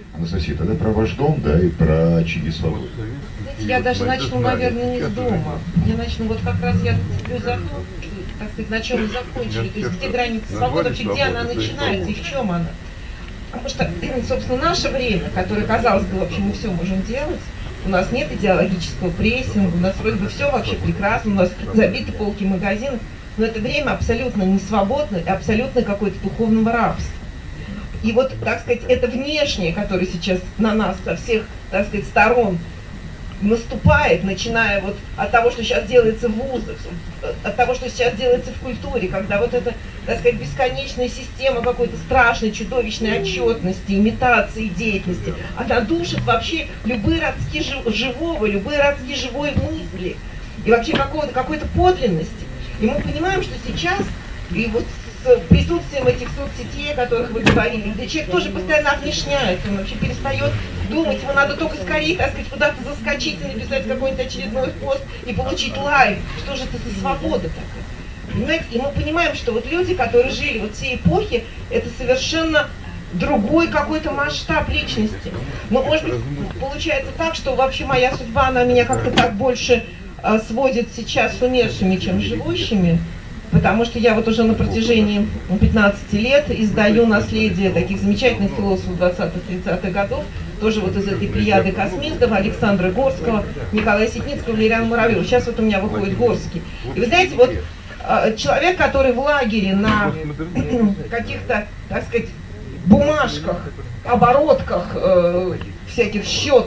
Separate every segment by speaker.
Speaker 1: Анастасия, тогда про ваш дом, да, и про очаги свободы.
Speaker 2: Я даже начну, наверное, не с дома. Я начну вот как раз, я цеплю за то, так сказать, на чем мы закончили. То есть где граница свободы, вообще где она начинается и в чем она. Потому что, собственно, наше время, которое, казалось бы, вообще мы все можем делать, у нас нет идеологического прессинга, у нас вроде бы все вообще прекрасно, у нас забиты полки магазинов, но это время абсолютно не свободное и абсолютно какое-то духовного рабства. И вот, так сказать, это внешнее, которое сейчас на нас со всех, так сказать, сторон наступает, начиная вот от того, что сейчас делается в вузах, от того, что сейчас делается в культуре, когда вот эта, так сказать, бесконечная система какой-то страшной, чудовищной отчетности, имитации деятельности, она душит вообще любые ростки живого, любые ростки живой мысли и вообще какой-то подлинности. И мы понимаем, что сейчас, и вот с присутствием этих соцсетей, о которых вы говорили, где человек тоже постоянно внешняется, он вообще перестает думать, ему надо только скорее, так сказать, куда-то заскочить и написать какой-нибудь очередной пост и получить лайк. Что же это за свобода такая? Понимаете? И мы понимаем, что вот люди, которые жили вот все эпохи, это совершенно другой какой-то масштаб личности. Но, может быть, получается так, что вообще моя судьба, она меня как-то так больше сводит сейчас с умершими, чем с живущими. Потому что я вот уже на протяжении 15 лет издаю наследие таких замечательных философов 20-30-х годов, тоже вот из этой плеяды космистов, Александра Горского, Николая Ситницкого, Валериана Муравьева. Сейчас вот у меня выходит Горский. И вы знаете, вот человек, который в лагере на каких-то, так сказать, бумажках, оборотках, всяких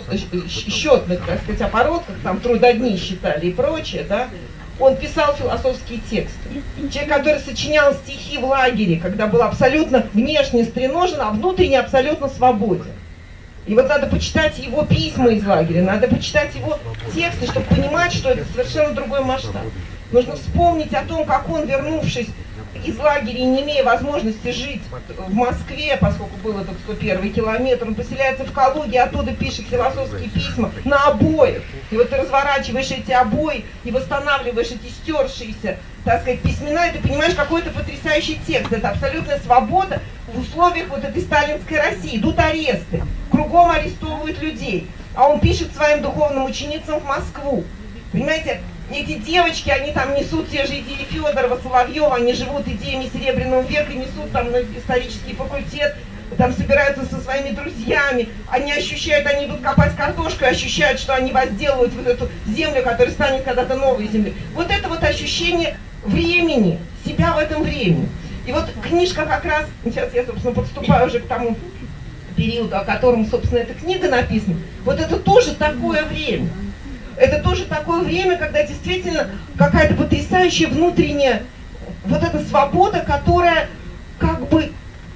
Speaker 2: счетных, так сказать, оборотках, там трудодни считали и прочее, да, он писал философские тексты. Человек, который сочинял стихи в лагере, когда был абсолютно внешне стреножен, а внутренне абсолютно свободен. И вот надо почитать его письма из лагеря, надо почитать его тексты, чтобы понимать, что это совершенно другой масштаб. Нужно вспомнить о том, как он, вернувшись из лагеря и не имея возможности жить в Москве, поскольку был этот 101-й километр, он поселяется в Калуге, оттуда пишет философские письма на обоях. И вот ты разворачиваешь эти обои и восстанавливаешь эти стершиеся, так сказать, письмена, и ты понимаешь, какой-то потрясающий текст. Это абсолютная свобода в условиях вот этой сталинской России. Идут аресты, кругом арестовывают людей, а он пишет своим духовным ученицам в Москву. Понимаете? Эти девочки, они там несут те же идеи Федорова, Соловьева, они живут идеями Серебряного века, несут там на исторический факультет, там собираются со своими друзьями, они ощущают, они идут копать картошку и ощущают, что они возделывают вот эту землю, которая станет когда-то новой землей. Вот это вот ощущение времени, себя в этом времени. И вот книжка как раз, сейчас я, собственно, подступаю уже к тому периоду, о котором, собственно, эта книга написана, вот это тоже такое время. Это тоже такое время, когда действительно какая-то потрясающая внутренняя вот эта свобода, которая как бы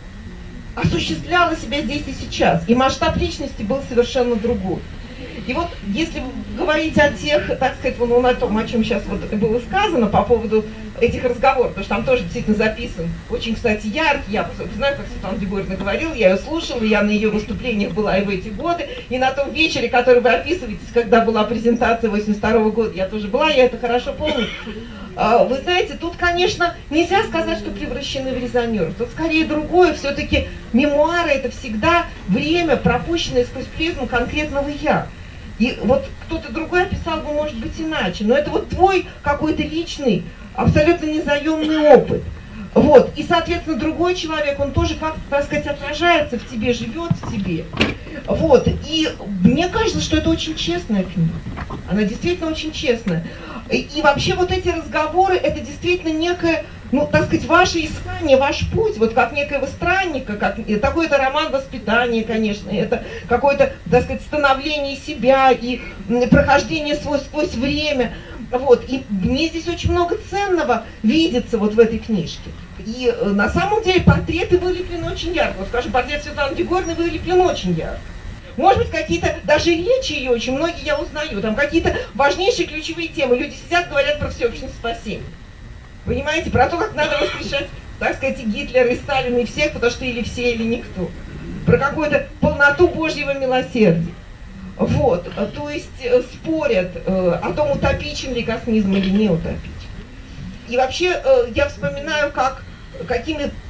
Speaker 2: осуществляла себя здесь и сейчас. И масштаб личности был совершенно другой. И вот если говорить о тех, так сказать, ну, на том, о чем сейчас вот было сказано по поводу этих разговоров, потому что там тоже действительно записан очень, кстати, яркий, я знаю, как Светлана Григорьевна говорила, я ее слушала, я на ее выступлениях была и в эти годы, и на том вечере, который вы описываетесь, когда была презентация 82-го года, я тоже была, я это хорошо помню. Вы знаете, тут, конечно, нельзя сказать, что превращены в резонеров. Тут скорее другое, все-таки мемуары — это всегда время, пропущенное сквозь призму конкретного «я». И вот кто-то другой описал бы, может быть, иначе. Но это вот твой какой-то личный, абсолютно незаемный опыт. Вот. И, соответственно, другой человек, он тоже, как, так сказать, отражается в тебе, живет в тебе. Вот. И мне кажется, что это очень честная книга. Она действительно очень честная. И вообще вот эти разговоры, это действительно некое, ну, так сказать, ваше искание, ваш путь, вот как некоего странника, как такой-то роман воспитания, конечно, это какое-то, так сказать, становление себя и прохождение сквозь время. Вот. И мне здесь очень много ценного видится вот в этой книжке. И на самом деле портреты вылеплены очень ярко. Вот, скажем, портрет Светланы Григорьевны вылеплен очень ярко. Может быть, какие-то, даже речи ее очень многие я узнаю, там какие-то важнейшие ключевые темы. Люди сидят, говорят про всеобщее спасение. Понимаете, про то, как надо воскрешать, так сказать, и Гитлера, и Сталина, и всех, потому что или все, или никто. Про какую-то полноту Божьего милосердия. Вот, то есть спорят о том, утопичен ли космизм или не утопичен. И вообще я вспоминаю, какими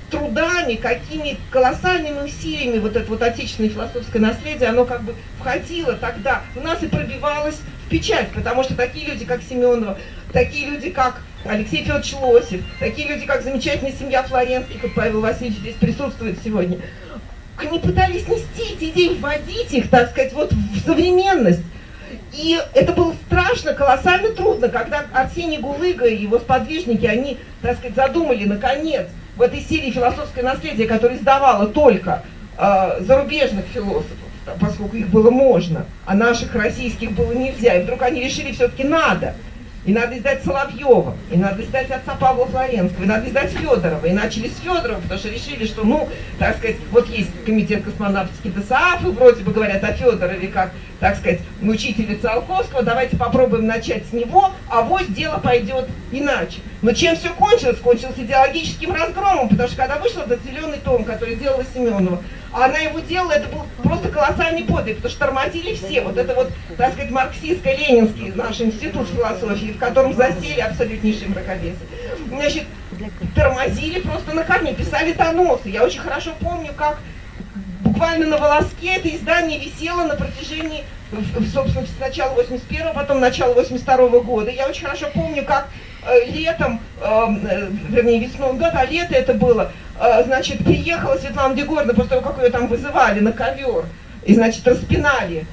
Speaker 2: трудами, какими колоссальными усилиями вот это вот отечественное философское наследие, оно как бы входило тогда в нас и пробивалось в печать, потому что такие люди, как Семенова, такие люди, как Алексей Федорович Лосев, такие люди, как замечательная семья Флоренских, и Павел Васильевич здесь присутствует сегодня, они пытались нести эти идеи, вводить их, так сказать, вот в современность. И это было страшно, колоссально трудно, когда Арсений Гулыга и его сподвижники, они, так сказать, задумали, наконец, в этой серии «Философское наследие», которое издавало только зарубежных философов, поскольку их было можно, а наших российских было нельзя, и вдруг они решили, все-таки надо. И надо издать Соловьева, и надо издать отца Павла Флоренского, и надо издать Федорова. И начали с Федорова, потому что решили, что, ну, так сказать, вот есть комитет космонавтики ДСАФ, и вроде бы говорят о Федорове как, так сказать, учителе Циолковского, давайте попробуем начать с него, а вот дело пойдет иначе. Но чем все кончилось? Кончилось идеологическим разгромом, потому что когда вышел этот зеленый том, который делала Семенова, а она его делала, это был просто колоссальный подвиг, потому что тормозили все. Вот это вот, так сказать, марксистско-ленинский наш институт философии, в котором засели абсолютнейшие мракобесы. Значит, тормозили просто на корне, писали доносы. Я очень хорошо помню, как буквально на волоске это издание висело на протяжении, собственно, сначала 81-го, потом начала 82-го года. Я очень хорошо помню, как летом, вернее весной, да, лето это было, значит, приехала Светлана Дегорна, после того, как ее там вызывали на ковер, и, значит, распинали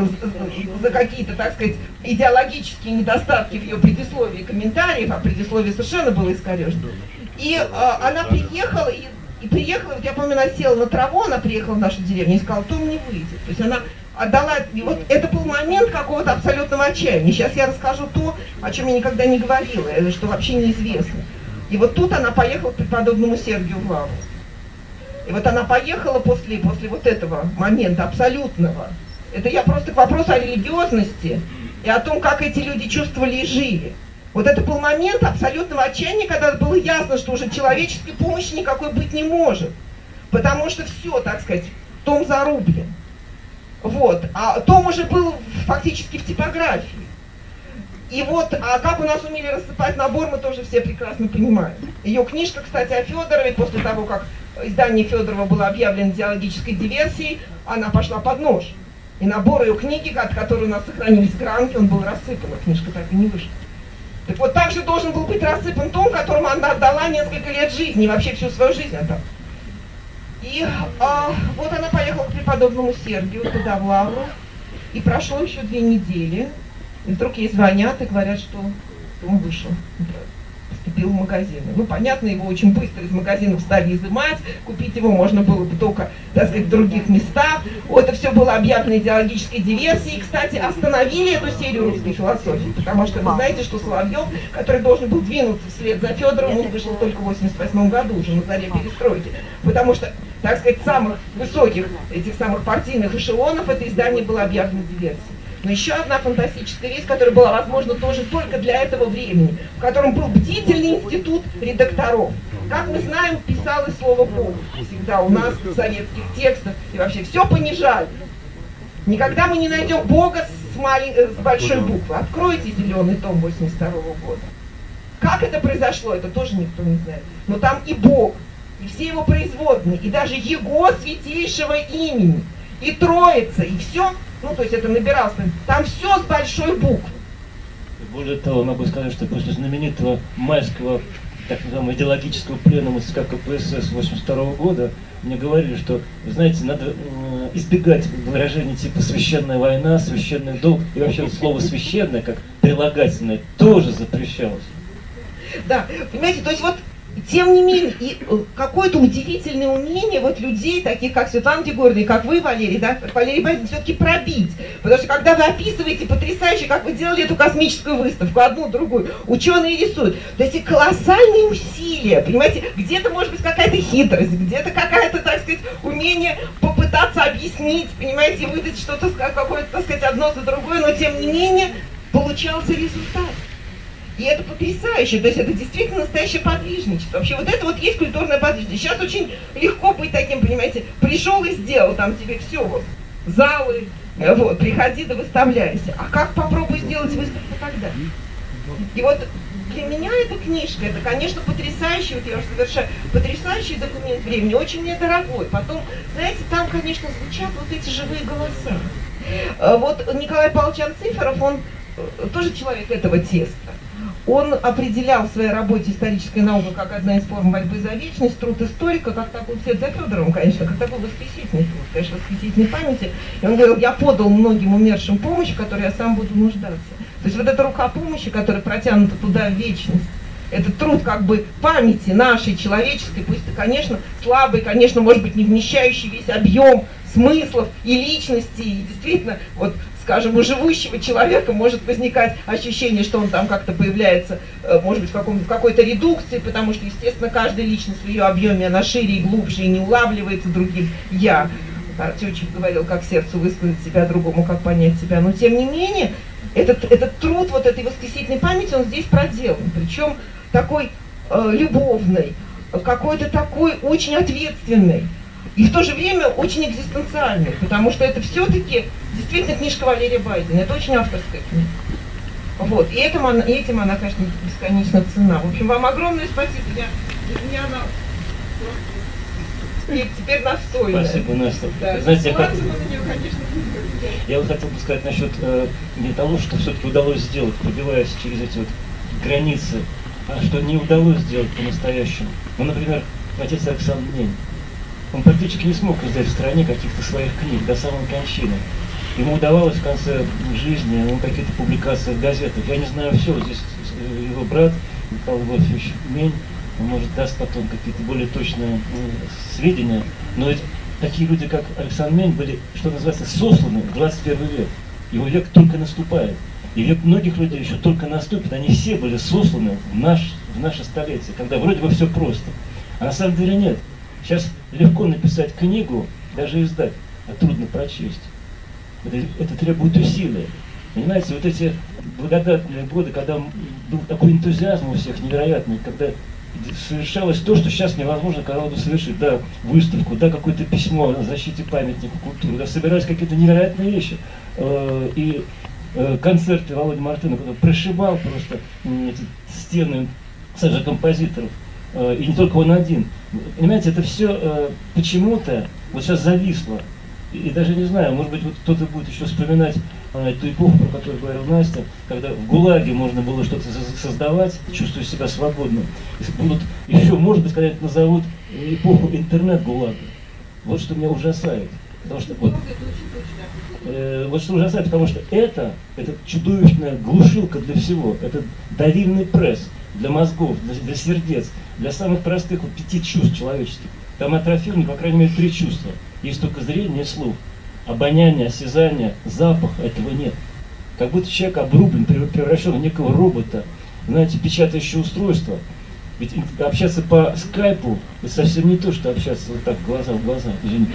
Speaker 2: за какие-то, так сказать, идеологические недостатки в ее предисловии комментариев, а предисловие совершенно было искорежено. И она приехала, и приехала, вот я помню, она села на траву, она приехала в нашу деревню и сказала, Том не выйдет. То есть она отдала, и вот это был момент какого-то абсолютного отчаяния. Сейчас я расскажу то, о чем я никогда не говорила, что вообще неизвестно. И вот тут она поехала к преподобному Сергию в Лавру. И вот она поехала после вот этого момента абсолютного. Это я просто к вопросу о религиозности и о том, как эти люди чувствовали и жили. Вот это был момент абсолютного отчаяния, когда было ясно, что уже человеческой помощи никакой быть не может. Потому что все, так сказать, Том зарублен. Вот. А Том уже был фактически в типографии. И вот, а как у нас умели рассыпать набор, мы тоже все прекрасно понимаем. Ее книжка, кстати, о Федорове, после того, как издание Федорова было объявлено идеологической диверсией, она пошла под нож. И набор ее книги, от которой у нас сохранились гранки, он был рассыпан, а книжка так и не вышла. Так вот, так же должен был быть рассыпан Том, которому она отдала несколько лет жизни, и вообще всю свою жизнь отдала. И вот она поехала к преподобному Сергию туда, в Лавру, и прошло еще 2 недели, и вдруг ей звонят и говорят, что он вышел, поступил в магазины. Ну, понятно, его очень быстро из магазинов стали изымать, купить его можно было бы только, так сказать, в других местах. Это все было объявлено идеологической диверсией. Кстати, остановили эту серию русской философии, потому что вы знаете, что Соловьев, который должен был двинуться вслед за Федоровым, он вышел только в 88 году, уже на заре перестройки, потому что, так сказать, самых высоких, этих самых партийных эшелонов это издание было объявлено диверсией. Но еще одна фантастическая вещь, которая была возможна тоже только для этого времени, в котором был бдительный институт редакторов. Как мы знаем, писалось слово Бог всегда у нас в советских текстах, и вообще все понижали. Никогда мы не найдем Бога с большой буквы. Откройте зеленый том 82-го года. Как это произошло, это тоже никто не знает. Но там и Бог, и все его производные, и даже Его святейшего имени, и Троица, и все. Ну, то есть это набиралось, там все с большой буквы.
Speaker 3: Более того, могу сказать, что после знаменитого майского, так называемого, идеологического пленума ЦК КПСС 82 года, мне говорили, что, знаете, надо избегать выражений типа «священная война», «священный долг», и вообще слово «священное», как прилагательное, тоже запрещалось.
Speaker 2: Да, понимаете, то есть вот, тем не менее, и какое-то удивительное умение вот людей, таких как Светлана Дегорна и как вы, Валерий, да, Валерий Борисович, все-таки пробить. Потому что когда вы описываете потрясающе, как вы делали эту космическую выставку, одну, другую, ученые рисуют, то эти колоссальные усилия, понимаете, где-то может быть какая-то хитрость, где-то какая-то, так сказать, умение попытаться объяснить, понимаете, выдать что-то, какое-то, так сказать, одно за другое, но тем не менее получался результат. И это потрясающе, то есть это действительно настоящее подвижничество. Вообще вот это вот есть культурное подвижничество. Сейчас очень легко быть таким, понимаете, пришел и сделал, там тебе все, вот, залы, вот, приходи да выставляйся. А как попробуй сделать выставку тогда? И вот для меня эта книжка, это, конечно, потрясающий, вот я уже завершаю, потрясающий документ времени, очень мне дорогой. Потом, знаете, там, конечно, звучат вот эти живые голоса. Вот Николай Павлович Анциферов, он тоже человек этого теста. Он определял в своей работе «Историческая наука» как одна из форм борьбы за вечность, труд историка, как такой, вслед за Федоровым, конечно, как такой восхитительный труд, конечно, восхитительной памяти. И он говорил, я подал многим умершим помощь, в которой я сам буду нуждаться. То есть вот эта рука помощи, которая протянута туда в вечность, это труд как бы памяти нашей, человеческой, пусть, конечно, слабый, конечно, может быть, не вмещающий весь объем смыслов и личности, и действительно, вот, скажем, у живущего человека может возникать ощущение, что он там как-то появляется, может быть, в какой-то редукции, потому что, естественно, каждая личность в ее объеме, она шире и глубже, и не улавливается другим «я». Артемьев говорил, как сердцу высказать себя, другому, как понять себя. Но, тем не менее, этот труд вот этой восхитительной памяти, он здесь проделан. Причем такой любовный, какой-то такой очень ответственный. И в то же время очень экзистенциальный, потому что это все-таки действительно книжка Валерия Байдена. Это очень авторская книга. Вот. И этим она, конечно, бесконечно ценна. В общем, вам огромное спасибо. Для меня она теперь настойная.
Speaker 3: Спасибо, Настя.
Speaker 2: Да.
Speaker 3: Знаете, я вот хотел бы сказать насчет не того, что все-таки удалось сделать, пробиваясь через эти вот границы, а что не удалось сделать по-настоящему. Ну, например, отец Александр Нень. Он практически не смог издать в стране каких-то своих книг до самой кончины. Ему удавалось в конце жизни, какие-то публикации в газетах. Я не знаю все, здесь его брат Михаил Львович Мень, он, может, даст потом какие-то более точные сведения. Но ведь такие люди, как Александр Мень, были, что называется, сосланы в 21 век. Его век только наступает. И век многих людей еще только наступит. Они все были сосланы в наше столетие, когда вроде бы все просто. А на самом деле нет. Сейчас легко написать книгу, даже издать, а трудно прочесть. Это требует усилия. Понимаете, вот эти благодатные годы, когда был такой энтузиазм у всех невероятный, когда совершалось то, что сейчас невозможно кого-то совершить. Да, выставку, да, какое-то письмо о защите памятника культуры, да, собирались какие-то невероятные вещи. И концерты Володи Мартынова, который прошибал просто эти стены же композиторов. И не только он один. Понимаете, это все почему-то вот сейчас зависло. И даже не знаю, может быть, вот кто-то будет еще вспоминать ту эпоху, про которую говорил Настя, когда в ГУЛАГе можно было что-то создавать, чувствуя себя свободным. Если будут еще, может быть, когда-нибудь назовут эпоху интернет-ГУЛАГа. Вот что меня ужасает. Потому что вот что ужасает, потому что это чудовищная глушилка для всего. Это давильный пресс для мозгов, для сердец, для самых простых 5 чувств человеческих. Там атрофированы, по крайней мере, 3 чувства. Есть только зрение, слух, обоняние, осязание, запах, этого нет. Как будто человек обрублен, превращен в некого робота, знаете, печатающее устройство. Ведь общаться по скайпу — это совсем не то, что общаться вот так глаза в глаза. Извините.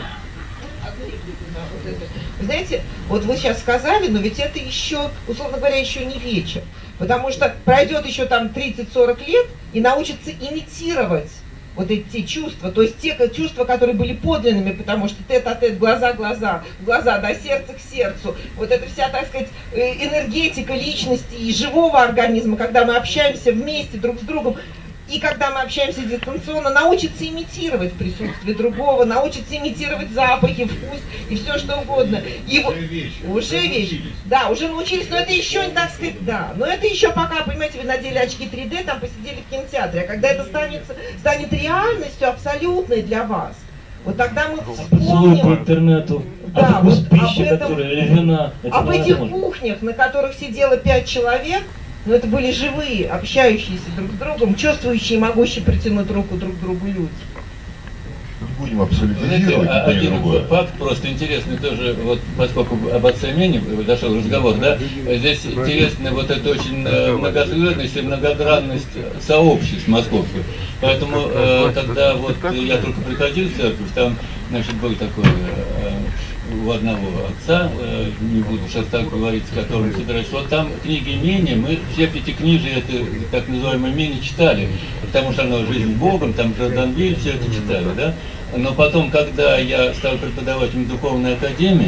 Speaker 2: Вы знаете, вот вы сейчас сказали, но ведь это еще, условно говоря, еще не вечер. Потому что пройдет еще там 30-40 лет и научится имитировать вот эти чувства, то есть те чувства, которые были подлинными, потому что тет-а-тет, глаза-глаза, да, сердце к сердцу, вот эта вся, так сказать, энергетика личности и живого организма, когда мы общаемся вместе друг с другом, и когда мы общаемся дистанционно, научится имитировать присутствие другого, научится имитировать запахи, вкус и все что угодно. И уже вещи. Да, уже научились, но это еще не, так сказать, да. Но это еще пока, понимаете, вы надели очки 3D, там посидели в кинотеатре. А когда это станет реальностью абсолютной для вас, вот тогда мы вспомним
Speaker 3: по интернету,
Speaker 2: да,
Speaker 3: вкус
Speaker 2: вот
Speaker 3: пищи, которая или вина.
Speaker 2: Об этих кухнях, на которых сидело 5 человек. Но это были живые, общающиеся друг с другом, чувствующие, могущие притянуть руку друг к другу люди.
Speaker 1: Не будем абсолютизировать.
Speaker 4: Один факт просто интересный тоже, вот поскольку об отце Мене дошел разговор, да, здесь интересна вот эта очень многослойность и многогранность сообществ московских. Поэтому, когда вот я только приходил в церковь, там, значит, был такой у одного отца, не буду сейчас так говорить, с которым собираюсь, вот там книги Мене, мы все пятикнижие, это так называемое Мене читали, потому что оно «Жизнь с Богом», там Жордан-Виль, все это читали, да. Но потом, когда я стал преподавателем духовной академии,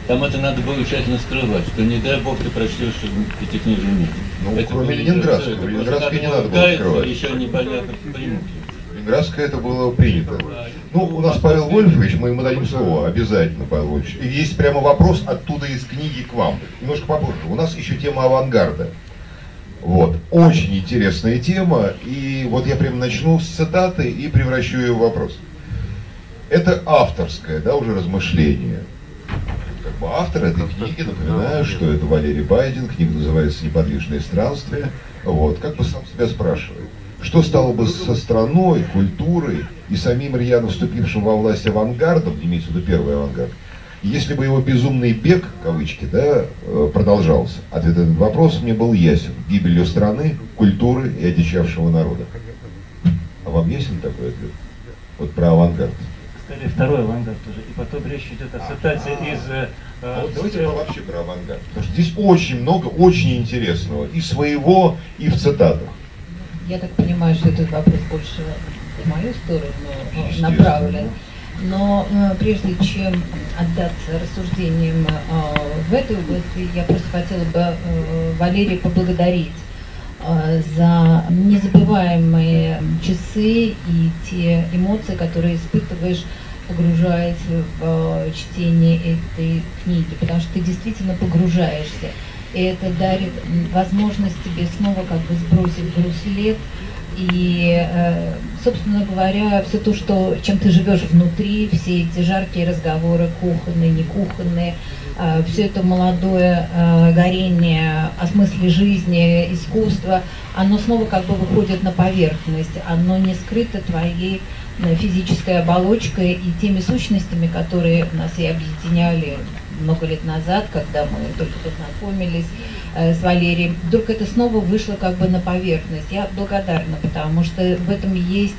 Speaker 4: там это надо было тщательно скрывать, что не дай бог ты прочтешь пятикнижие вместе.
Speaker 1: Ну,
Speaker 4: это
Speaker 1: кроме
Speaker 4: было,
Speaker 1: Ленинградского. Ленинградское не надо было скрывать.
Speaker 4: Еще непонятно примут.
Speaker 1: Ленинградское это было принято. Ну, у нас Павел Вольфович, мы ему дадим слово, обязательно, Павел Вольфович. И есть прямо вопрос оттуда из книги к вам. Немножко попозже. У нас еще тема авангарда. Вот. Очень интересная тема. И вот я прямо начну с цитаты и превращу ее в вопрос. Это авторское, да, уже размышление. Как бы автор этой книги, напоминаю, что это Валерий Байдин, книга называется «Неподвижное странствие». Вот. Как бы сам себя спрашивает. Что стало бы со страной, культурой и самим рьяно вступившим во власть авангардом, имеется в виду первый авангард, если бы его безумный бег, кавычки, да, продолжался? Ответ на этот вопрос мне был ясен. Гибелью страны, культуры и одичавшего народа. А вам ясен такой ответ? Вот про авангард.
Speaker 3: Кстати, второй авангард уже. И потом речь идет о цитате из...
Speaker 1: Вот давайте вообще про авангард. Потому что здесь очень много, очень интересного. И своего, и в цитатах.
Speaker 5: Я так понимаю, что этот вопрос больше в мою сторону направлен. Но прежде чем отдаться рассуждениям в этой области, я просто хотела бы Валерия поблагодарить за незабываемые часы и те эмоции, которые испытываешь, погружаясь в чтение этой книги, потому что ты действительно погружаешься. И это дарит возможность тебе снова как бы сбросить груз лет. И, собственно говоря, все то, что, чем ты живешь внутри, все эти жаркие разговоры, кухонные, не кухонные, все это молодое горение о смысле жизни, искусства, оно снова как бы выходит на поверхность, оно не скрыто твоей физической оболочкой и теми сущностями, которые нас и объединяли много лет назад, когда мы только познакомились с Валерием. Вдруг это снова вышло как бы на поверхность. Я благодарна, потому что в этом есть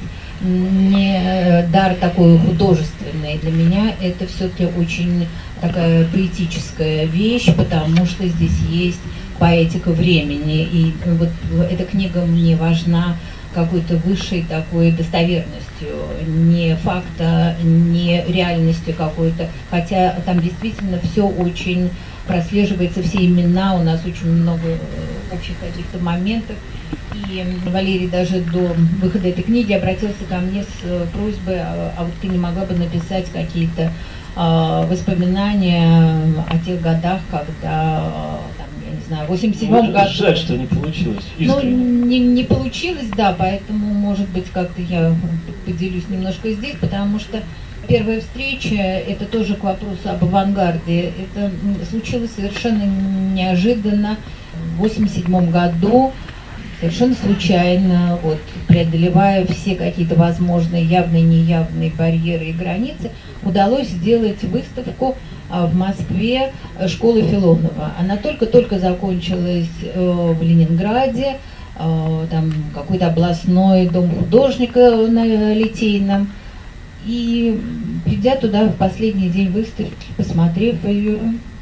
Speaker 5: не дар такой художественный. Для меня это все-таки очень такая поэтическая вещь, потому что здесь есть поэтика времени. И вот эта книга мне важна какой-то высшей такой достоверностью, не факта, не реальностью какой-то, хотя там действительно все очень прослеживается, все имена, у нас очень много общих каких-то моментов. И Валерий даже до выхода этой книги обратился ко мне с просьбой, а вот ты не могла бы написать какие-то воспоминания о тех годах, когда, там, я не знаю, в 87-м году...
Speaker 3: Жаль, что не получилось.
Speaker 5: Искренне. Ну, не получилось, да, поэтому, может быть, как-то я поделюсь немножко здесь, потому что первая встреча, это тоже к вопросу об авангарде, это случилось совершенно неожиданно в 87-м году, совершенно случайно, вот, преодолевая все какие-то возможные явные, неявные барьеры и границы, удалось сделать выставку в Москве школы Филонова. Она только-только закончилась в Ленинграде, там какой-то областной дом художника на Литейном. И придя туда в последний день выставки, посмотрев ее,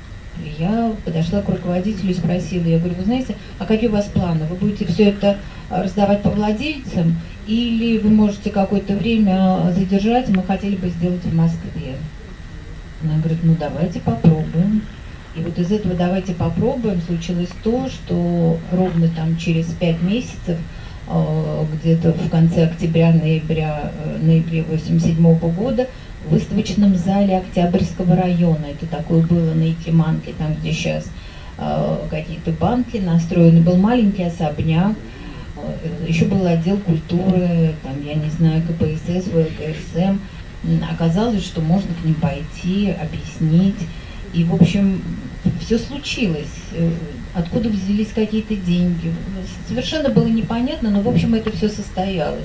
Speaker 5: я подошла к руководителю и спросила, я говорю, вы знаете, а какие у вас планы? Вы будете все это раздавать по владельцам или вы можете какое-то время задержать, мы хотели бы сделать в Москве? Она говорит, ну давайте попробуем. И вот из этого давайте попробуем случилось то, что ровно там через 5 месяцев, где-то в конце октября-ноябре 1987 года, в выставочном зале Октябрьского района, это такое было на Якиманке, там где сейчас какие-то банки, настроен был маленький особняк, еще был отдел культуры, там, я не знаю, КПСС, ВЛКСМ. Оказалось, что можно к ним пойти, объяснить. И, в общем, все случилось. Откуда взялись какие-то деньги. Совершенно было непонятно, но, в общем, это все состоялось.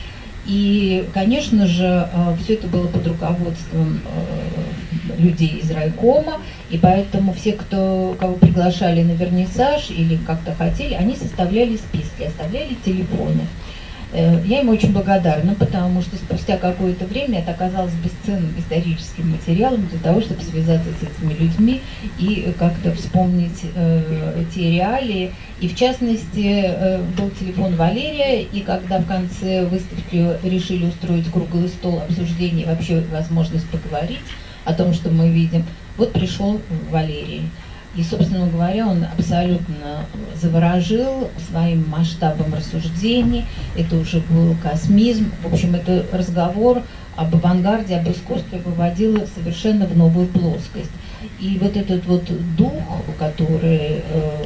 Speaker 5: И, конечно же, все это было под руководством людей из райкома, и поэтому все, кого приглашали на вернисаж или как-то хотели, они составляли списки, оставляли телефоны. Я им очень благодарна, потому что спустя какое-то время это оказалось бесценным историческим материалом для того, чтобы связаться с этими людьми и как-то вспомнить те реалии. И в частности, был телефон Валерия, и когда в конце выставки решили устроить круглый стол обсуждения, вообще возможность поговорить о том, что мы видим, Вот пришел Валерий. И, собственно говоря, он абсолютно заворожил своим масштабом рассуждений. Это уже был космизм. В общем, это разговор об авангарде, об искусстве выводило совершенно в новую плоскость. И вот этот вот дух, который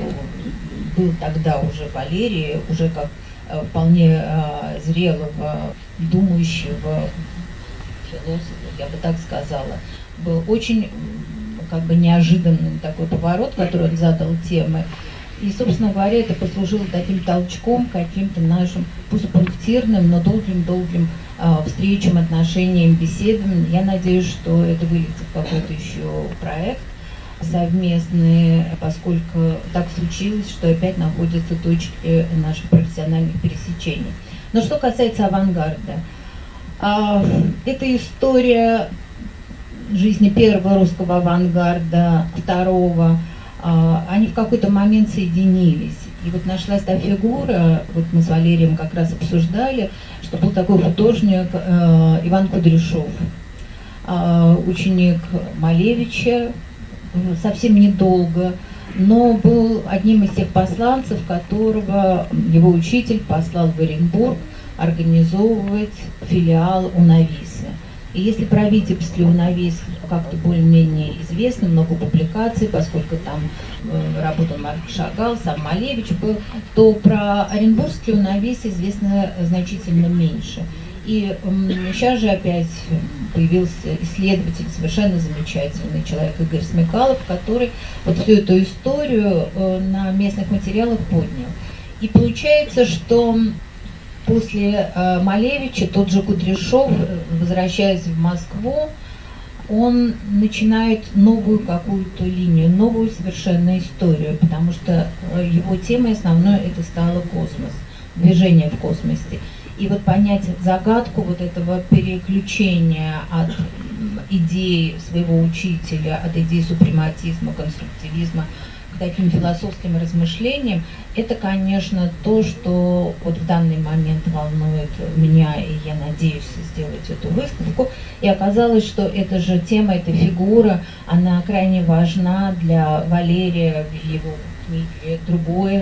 Speaker 5: был тогда уже Валерия, уже как вполне зрелого, думающего философа, я бы так сказала, был очень как бы неожиданный такой поворот, который он задал темы. И, собственно говоря, это послужило таким толчком, каким-то нашим, пусть пунктирным, но долгим встречам, отношениям, беседам. Я надеюсь, что это выльется в какой-то еще проект совместный, поскольку так случилось, что опять находятся точки наших профессиональных пересечений. Но что касается авангарда, это история жизни первого русского авангарда, второго, они в какой-то момент соединились. И вот нашлась та фигура, вот мы с Валерием как раз обсуждали, что был такой художник Иван Кудряшов, ученик Малевича, совсем недолго, но был одним из тех посланцев, которого его учитель послал в Оренбург организовывать филиал Унависа. И если про Витебский Унавис как-то более-менее известно, много публикаций, поскольку там работал Марк Шагал, сам Малевич был, то про Оренбургский Унавис известно значительно меньше. И сейчас же опять появился исследователь, совершенно замечательный человек Игорь Смекалов, который вот всю эту историю на местных материалах поднял. И получается, что после Малевича тот же Кудряшов, возвращаясь в Москву, он начинает новую какую-то линию, новую совершенно историю, потому что его темой основной это стало космос, движение в космосе. И вот понять загадку вот этого переключения от идей своего учителя, от идей супрематизма, конструктивизма к таким философским размышлениям, это, конечно, то, что вот в данный момент волнует меня, и я надеюсь сделать эту выставку. И оказалось, что эта же тема, эта фигура, она крайне важна для Валерия в его книге «Другое».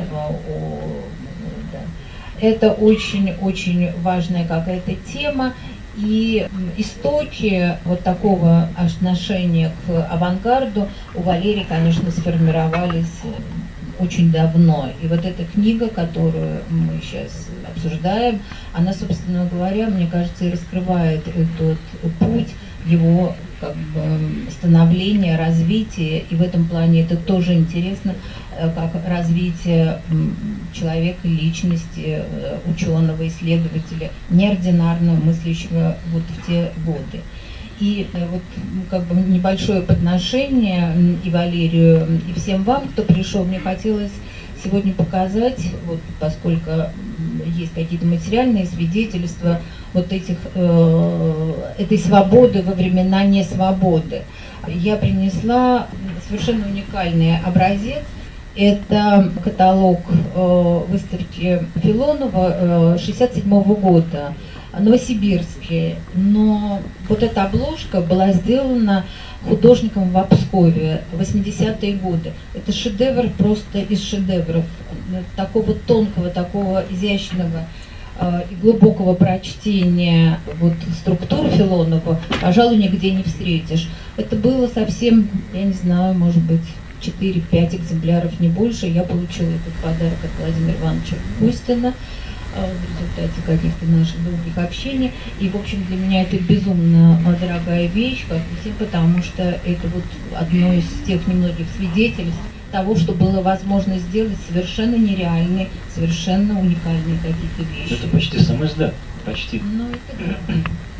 Speaker 5: Это очень-очень важная какая-то тема, и истоки вот такого отношения к авангарду у Валерия, конечно, сформировались очень давно. И вот эта книга, которую мы сейчас обсуждаем, она, собственно говоря, мне кажется, и раскрывает этот путь его как бы становления, развития, и в этом плане это тоже интересно, как развитие человека, личности, ученого, исследователя, неординарного, мыслящего вот в те годы. И вот как бы небольшое подношение и Валерию, и всем вам, кто пришел, мне хотелось сегодня показать, вот, поскольку есть какие-то материальные свидетельства вот этих, этой свободы во времена несвободы. Я принесла совершенно уникальный образец. Это каталог выставки Филонова 1967 года, Новосибирске. Но вот эта обложка была сделана художником в Пскове в 80-е годы. Это шедевр просто из шедевров. Такого тонкого, такого изящного и глубокого прочтения вот структуры Филонова, пожалуй, нигде не встретишь. Это было совсем, я не знаю, может быть, 4-5 экземпляров, не больше. Я получила этот подарок от Владимира Ивановича Кустина в результате каких-то наших долгих общений. И, в общем, для меня это безумно дорогая вещь, как и всем, потому что это вот одно из тех немногих свидетельств того, что было возможно сделать совершенно нереальные, совершенно уникальные какие-то вещи.
Speaker 3: Это почти сам издат, почти.
Speaker 5: Ну, это да.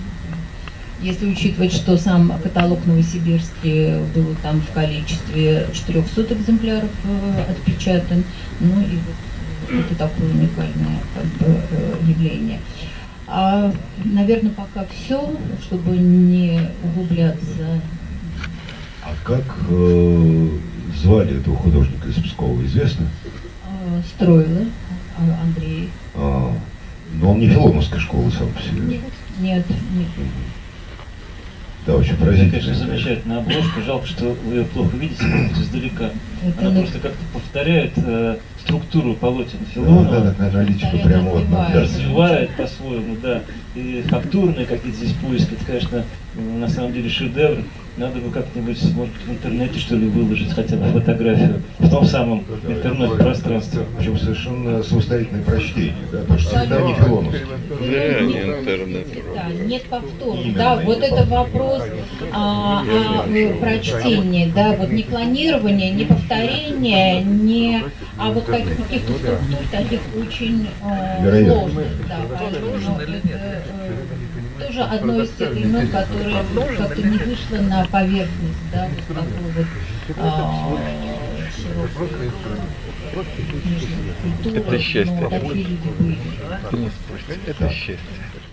Speaker 5: Если учитывать, что сам каталог Новосибирский был там в количестве 400 экземпляров отпечатан, ну и вот это такое уникальное как бы явление. А, наверное, пока все, чтобы не углубляться.
Speaker 1: А как звали этого художника из Пскова, известно?
Speaker 5: Строила Андрей.
Speaker 1: Но он не филоновской школы сам по себе.
Speaker 5: Нет.
Speaker 1: Да, очень
Speaker 3: Это,
Speaker 1: поразительно.
Speaker 3: конечно, замечательная обложка. Жалко, что вы ее плохо видите, может быть, издалека. Она просто как-то повторяет структуру полотен Филонова.
Speaker 1: Да, так, аналитику прямо вот на
Speaker 3: Развивает по-своему, да. И фактурные какие-то здесь поиски. Это, конечно, на самом деле шедевр. Надо бы как-нибудь, может быть, в интернете, что ли, выложить хотя бы фотографию в том самом интернет-пространстве.
Speaker 1: Причем совершенно самостоятельное прочтение, да, потому что всегда не филоновский.
Speaker 5: Да, нет повторов. Да, вот это вопрос о прочтении, да, вот не клонирование, не повторение, не, а вот каких-то структур таких очень сложных, да, поэтому это тоже одно из тех имен, которое как-то не вышло на поверхность, да, вот такой вот широкой культуры,
Speaker 6: это счастье.
Speaker 5: Такие люди были.
Speaker 6: Это счастье.